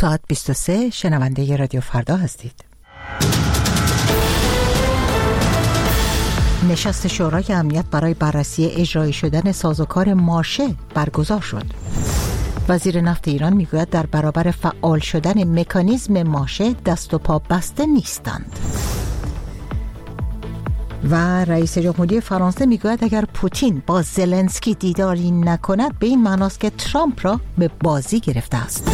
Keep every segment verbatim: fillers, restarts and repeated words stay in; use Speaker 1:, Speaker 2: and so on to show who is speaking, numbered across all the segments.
Speaker 1: ساعت بیست و سه شنونده رادیو فردا هستید. نشست شورای امنیت برای بررسی اجرایی شدن سازوکار ماشه برگزار شد. وزیر نفت ایران میگوید در برابر فعال شدن مکانیزم ماشه دست و پا بسته نیستند. و رئیس جمهوری فرانسه میگوید اگر پوتین با زلنسکی دیداری نکند به این معناست که ترامپ را به بازی گرفته است.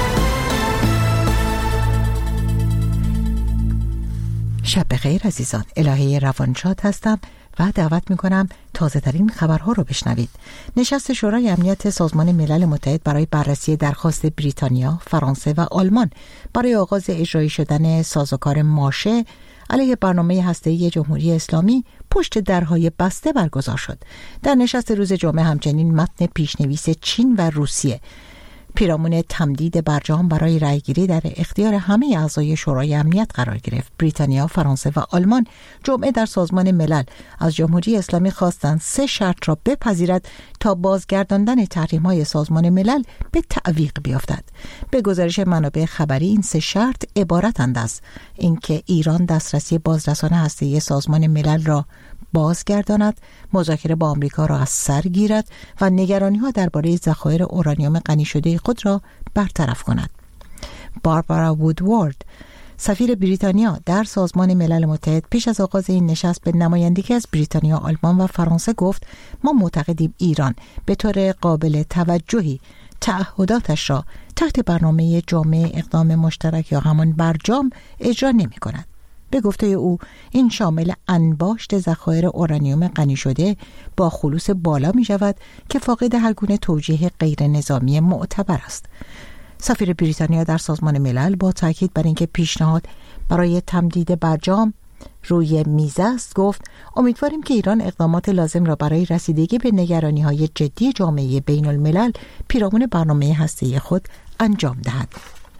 Speaker 1: شب بخیر عزیزان، الهه روانشاد هستم و دعوت میکنم تازه ترین خبرها رو بشنوید. نشست شورای امنیت سازمان ملل متحد برای بررسی درخواست بریتانیا، فرانسه و آلمان برای آغاز اجرایی شدن سازوکار ماشه علیه برنامه هسته‌ای جمهوری اسلامی پشت درهای بسته برگزار شد. در نشست روز جمعه همچنین متن پیشنویس چین و روسیه پیرامون تمدید برجام برای رأیگیری در اختیار همه اعضای شورای امنیت قرار گرفت. بریتانیا، فرانسه و آلمان جمعه در سازمان ملل از جمهوری اسلامی خواستند سه شرط را بپذیرد تا بازگرداندن تحریم‌های سازمان ملل به تعویق بیفتد. به گزارش منابع خبری این سه شرط عبارتند از اینکه ایران دسترسی بازرسان هسته‌ای سازمان ملل را بازگرداند، مذاکره با آمریکا را از سر گیرد و نگرانی‌ها درباره ذخایر اورانیوم غنی شده خود را برطرف کند. باربارا وودوارد، سفیر بریتانیا در سازمان ملل متحد، پیش از آغاز این نشست به نمایندگی از بریتانیا، آلمان و فرانسه گفت ما معتقدیم ایران به طور قابل توجهی تعهداتش را تحت برنامه جامع اقدام مشترک یا همان برجام اجرا نمی کند. به گفته او این شامل انباشت ذخایر اورانیوم غنی شده با خلوص بالا می شود که فاقد هر گونه توجیه غیر نظامی معتبر است. سفیر بریتانیا در سازمان ملل با تاکید بر اینکه پیشنهاد برای تمدید برجام روی میز است گفت امیدواریم که ایران اقدامات لازم را برای رسیدگی به نگرانی‌های جدی جامعه بین الملل پیرامون برنامه هسته‌ای خود انجام دهد.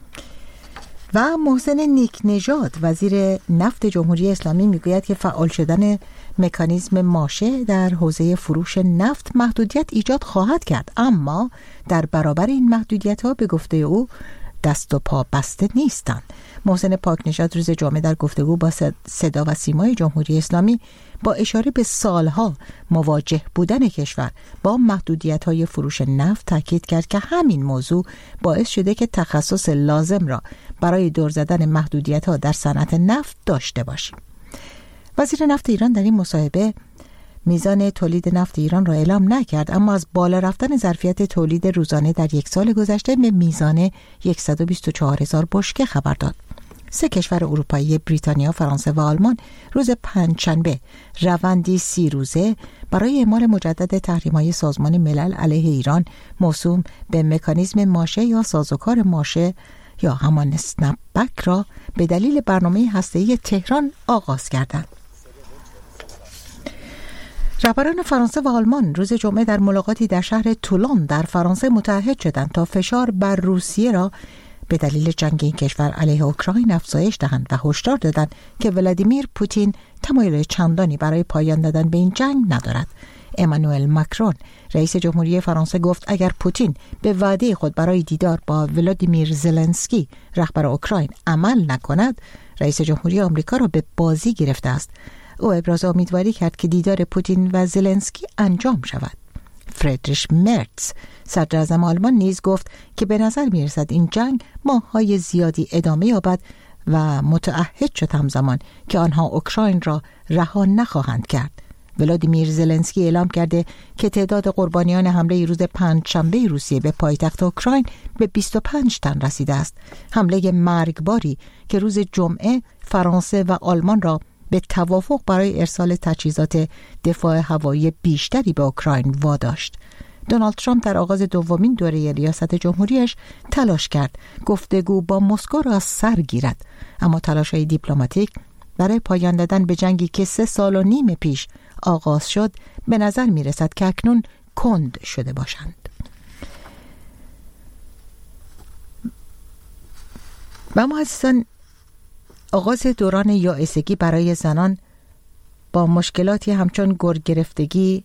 Speaker 1: و محسن نیک نژاد، وزیر نفت جمهوری اسلامی، میگوید که فعال شدن مکانیزم ماشه در حوزه فروش نفت محدودیت ایجاد خواهد کرد، اما در برابر این محدودیت‌ها به گفته او دست و پا بسته نیستند. محسن پاک نژاد روز جمعه در گفتگو با صدا و سیمای جمهوری اسلامی با اشاره به سالها مواجه بودن کشور با محدودیت‌های فروش نفت تاکید کرد که همین موضوع باعث شده که تخصص لازم را برای دور زدن محدودیت‌ها در صنعت نفت داشته باشیم. وزیر نفت ایران در این مصاحبه میزان تولید نفت ایران را اعلام نکرد، اما از بالا رفتن ظرفیت تولید روزانه در یک سال گذشته به میزان صد و بیست و چهار هزار بشکه خبر داد. سه کشور اروپایی، بریتانیا، فرانسه و آلمان، روز پنجشنبه روندی سی روزه برای اعمال مجدد تحریم‌های سازمان ملل علیه ایران موسوم به مکانیزم ماشه یا سازوکار ماشه یا همان اسنپ بک را به دلیل برنامه هسته‌ای تهران آغاز کردند. رهبران فرانسه و آلمان روز جمعه در ملاقاتی در شهر تولون در فرانسه متحد شدند تا فشار بر روسیه را به دلیل جنگ این کشور علیه اوکراین افزایش دهند و هشدار دادند که ولادیمیر پوتین تمایل چندانی برای پایان دادن به این جنگ ندارد. امانوئل ماکرون، رئیس جمهوری فرانسه، گفت اگر پوتین به وعده خود برای دیدار با ولادیمیر زلنسکی رهبر اوکراین عمل نکند، رئیس جمهوری آمریکا را به بازی گرفته است. او ابراز امیدواری کرد که دیدار پوتین و زلنسکی انجام شود. فریدریش مرتز، صدر اعظم آلمان، نیز گفت که به نظر می رسد این جنگ ماه‌های زیادی ادامه یابد و متعهد شد همزمان که آنها اوکراین را رها نخواهند کرد. ولادیمیر زلنسکی اعلام کرده که تعداد قربانیان حمله روز پنجشنبه روسیه به پایتخت اوکراین به بیست و پنج تن رسیده است. حمله مرگباری که روز جمعه فرانسه و آلمان را به توافق برای ارسال تجهیزات دفاع هوایی بیشتری به اوکراین واداشت. دونالد ترامپ در آغاز دومین دوره ریاست جمهوریش تلاش کرد گفتگو با مسکو را از سر گیرد، اما تلاش‌های دیپلماتیک برای پایان دادن به جنگی که سه سال و نیم پیش آغاز شد به نظر می رسد که اکنون کند شده باشند. و اما عزیزان، آغاز دوران یائسگی برای زنان با مشکلاتی همچون گرگ گرفتگی،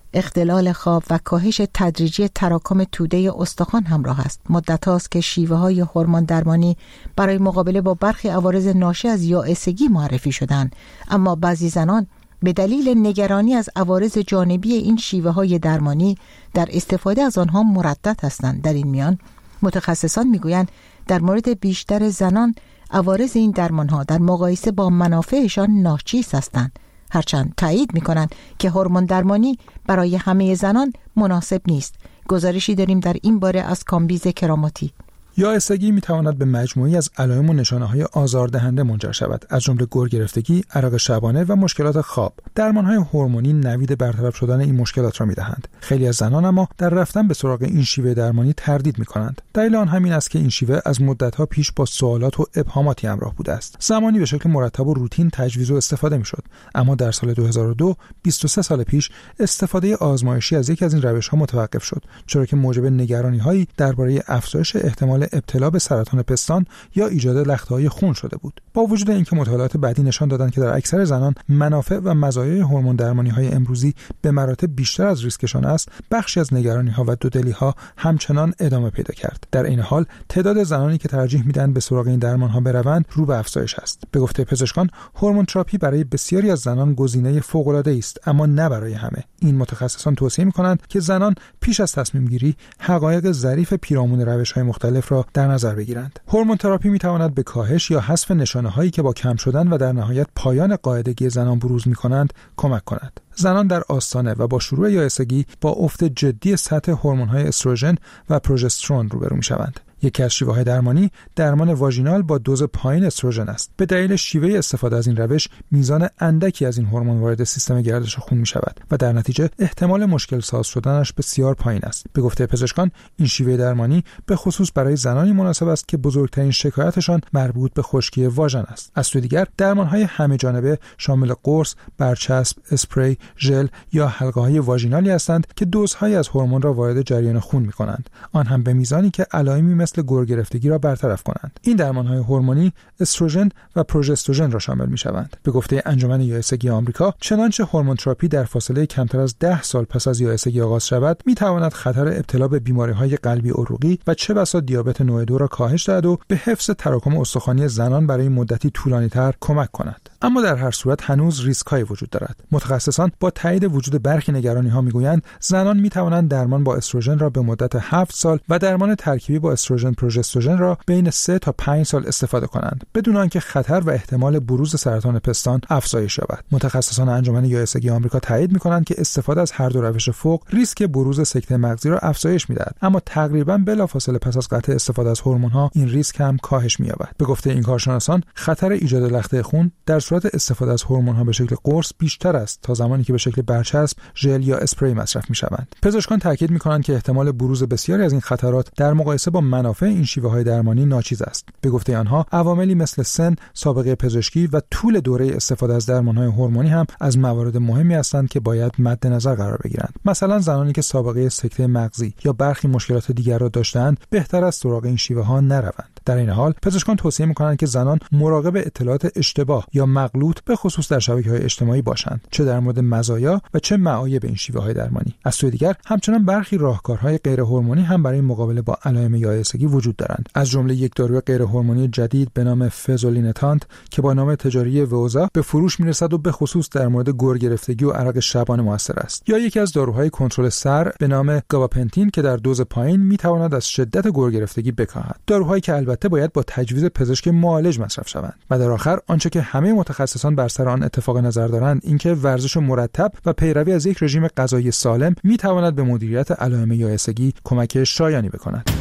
Speaker 1: اختلال خواب و کاهش تدریجی تراکم توده استخوان همراه است. مدت هاست که شیوه های هورمون درمانی برای مقابله با برخی عوارض ناشی از یائسگی معرفی شدند، اما بعضی زنان به دلیل نگرانی از عوارض جانبی این شیوه های درمانی در استفاده از آنها مردد هستند. در این میان متخصصان میگویند در مورد بیشتر زنان عوارض این درمانها در مقایسه با منافعشان ناچیز هستند، هرچند تایید میکنند که هورمون درمانی برای همه زنان مناسب نیست. گزارشی داریم در این باره از کامبیز کراماتی.
Speaker 2: یائسگی میتواند به مجموعی از علائم و نشانه‌های آزاردهنده منجر شود، از جمله گرگرفتگی، عرق شبانه و مشکلات خواب. درمان‌های هورمونی نوید برطرف شدن این مشکلات را میدهند. خیلی از زنان اما در رفتن به سراغ این شیوه درمانی تردید میکنند. دلیل آن همین است که این شیوه از مدت‌ها پیش با سوالات و ابهاماتی همراه بوده است. زمانی به شکل مرتب و روتین تجویز و استفاده میشد، اما در سال دو هزار و دو، بیست و سه سال پیش، استفاده آزمایشی از یکی از این روش‌ها متوقف شد، چرا که موجب نگرانی‌هایی درباره افزایش احتمال ابتلا به سرطان پستان یا ایجاد لخته‌های خون شده بود. با وجود اینکه مطالعات بعدی نشان دادند که در اکثر زنان منافع و مزایای هورمون درمانی‌های امروزی به مراتب بیشتر از ریسکشان است، بخشی از نگرانی‌ها و دودلی‌ها همچنان ادامه پیدا کرد. در این حال تعداد زنانی که ترجیح میدن به سراغ این درمان‌ها بروند رو به افزایش است. به گفته پزشکان، هورمون تراپی برای بسیاری از زنان گزینه فوق‌العاده‌ای است، اما نه برای همه. این متخصصان توصیه می‌کنند که زنان پیش از تصمیم گیری حقایق ظریف پیرامون روش‌های مختلف را در نظر بگیرند. هورمون تراپی می‌تواند به کاهش یا حذف نشانه‌هایی که با کم شدن و در نهایت پایان قاعدگی زنان بروز می‌کنند کمک کند. زنان در آستانه و با شروع یائسگی با افت جدی سطح هورمون‌های استروژن و پروژسترون روبرو می‌شوند. یکی از شیوه‌های درمانی درمان واژینال با دوز پایین استروژن است. به دلیل شیوه استفاده از این روش میزان اندکی از این هورمون وارد سیستم گردش خون می‌شود و در نتیجه احتمال مشکل ساز شدنش بسیار پایین است. به گفته پزشکان، این شیوه درمانی به خصوص برای زنانی مناسب است که بزرگترین شکایتشان مربوط به خشکی واژن است. از سوی دیگر درمان‌های همه جانبه شامل قرص، برچسب، اسپری، ژل یا حلقه‌های واژینالی هستند که دوزهایی از هورمون را وارد جریان خون می‌کنند، آن هم به میزانی که علائمی مثل گرگرفتگی را برطرف کنند. این درمان‌های هورمونی استروژن و پروژستروژن را شامل می‌شوند. به گفته انجمن یائسگی آمریکا، چنانچه هورمون تراپی در فاصله کمتر از ده سال پس از یائسگی آغاز شود، می‌تواند خطر ابتلا به بیماری‌های قلبی عروقی و چه بسا دیابت نوع دو را کاهش دهد و به حفظ تراکم استخوانی زنان برای مدتی طولانی‌تر کمک کند. اما در هر صورت هنوز ریسک‌هایی وجود دارد. متخصصان با تایید وجود برخی نگرانی‌ها می‌گویند زنان می‌توانند درمان با استروژن را به مدت هفت سال و درمان ترکیبی با استروژن پروژستروژن را بین سه تا پنج سال استفاده کنند بدون آنکه خطر و احتمال بروز سرطان پستان افزایش یابد. متخصصان انجمن یائسگی آمریکا تایید می‌کنند که استفاده از هر دو روش فوق ریسک بروز سکته مغزی را افزایش می‌دهد، اما تقریباً بلافاصله پس از قطع استفاده از هورمون‌ها این ریسک هم کاهش می‌یابد. به گفته این کارشناسان، خطر ایجاد لخته خون در صورت استفاده از هورمون‌ها به شکل قرص بیشتر است تا زمانی که به شکل برچسب، ژل یا اسپری مصرف می‌شوند. پزشکان تاکید می‌کنند که احتمال بروز بسیاری از این خطرات در مقایسه با منافع این شیوه‌های درمانی ناچیز است. به گفته آنها، عواملی مثل سن، سابقه پزشکی و طول دوره استفاده از درمان‌های هورمونی هم از موارد مهمی هستند که باید مد نظر قرار بگیرند. مثلا زنانی که سابقه سکته مغزی یا برخی مشکلات دیگر را داشته‌اند، بهتر است سراغ این شیوه‌ها نروند. در این حال، پزشکان توصیه می‌کنند که زنان مراقب اطلاعات اشتباه یا مغلوط به خصوص در شبکه‌های اجتماعی باشند، چه در مورد مزایا و چه معایب این شیوه‌های درمانی. از سوی دیگر، همچنان برخی راهکارهای غیر هورمونی هم برای مقابله با علائم یائسگی وجود دارند. از جمله یک داروی غیر هورمونی جدید به نام فزولینتانت که با نام تجاری ووزا به فروش میرسد و به خصوص در مورد گرگرفتگی و عرق شبانه موثر است، یا یکی از داروهای کنترل سر به نام گاباپنتین که در دوز پایین میتواند از شدت گرگرفتگی بکاهد. داروهایی که البته باید با تجویز پزشک معالج مصرف شوند. و در آخر آنچه که همه متخصصان بر سر آن اتفاق نظر دارند اینکه ورزش مرتب و پیروی از یک رژیم غذایی سالم میتواند به مدیریت علائم یائسگی کمک شایانی بکند.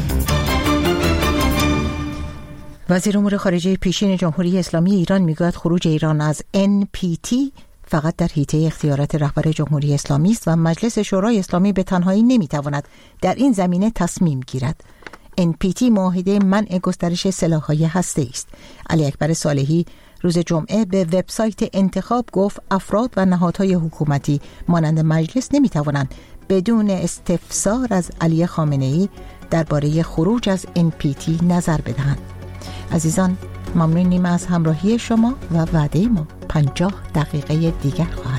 Speaker 1: وزیر امور خارجه پیشین جمهوری اسلامی ایران میگوید خروج ایران از ان پی تی فقط در حیطه اختیارات رهبر جمهوری اسلامی است و مجلس شورای اسلامی به تنهایی نمیتواند در این زمینه تصمیم گیرد. ان پی تی معاهده منع گسترش سلاح‌های هسته‌ای است. علی اکبر صالحی روز جمعه به وبسایت انتخاب گفت افراد و نهادهای حکومتی مانند مجلس نمیتوانند بدون استفسار از علی خامنه‌ای درباره خروج از ان پی تی نظر بدهند. عزیزان، ممنونیم از همراهی شما و وعده ما پنجاه دقیقه دیگر خواهد